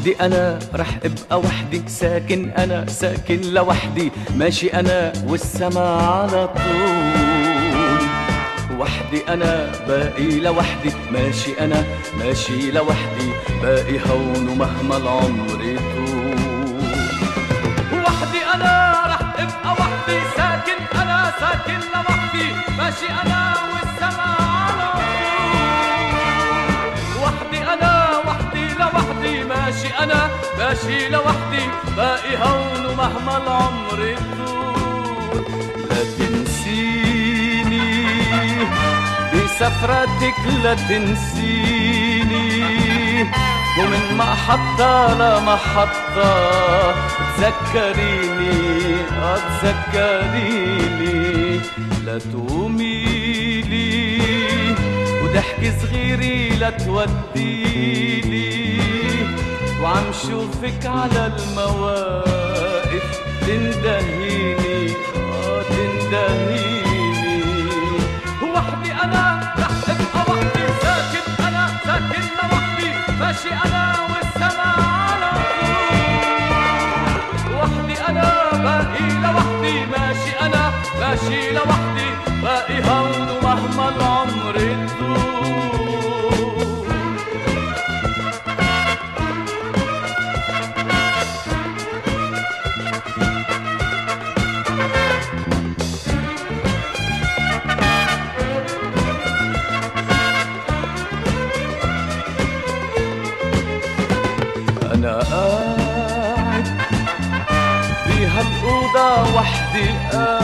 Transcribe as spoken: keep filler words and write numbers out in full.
وحدي أنا رح أبقى وحدي، ساكن أنا ساكن لوحدي، ماشي أنا والسما على طول. وحدي أنا باقي لوحدي، ماشي أنا ماشي لوحدي، باقي هون ومهما العمر يطول. وحدي أنا رح أبقى وحدي، ساكن أنا ساكن لوحدي، ماشي أنا والسما على طول. وحدي أنا وحدي لوحدي، ماشي أنا ماشي لوحدي، باقي هون ومهما العمر يطول. لا تنسيني بسفرتك، لا تنسيني، ومن محطة لمحطة تذكريني، اه تذكريني. لا توميلي وضحك صغيري لا توديلي، وعم شوفك على المواقف تندهيني، اه تندهيني. وحدي أنا رح أبقى وحدي، ساكن أنا ساكن لوحدي، ماشي أنا والسما على طول. وحدي أنا باقي لوحدي، ماشي أنا ماشي لوحدي، باقي هون ومهما العمر يطول. أنا قاعد بهالأوضة وحدي،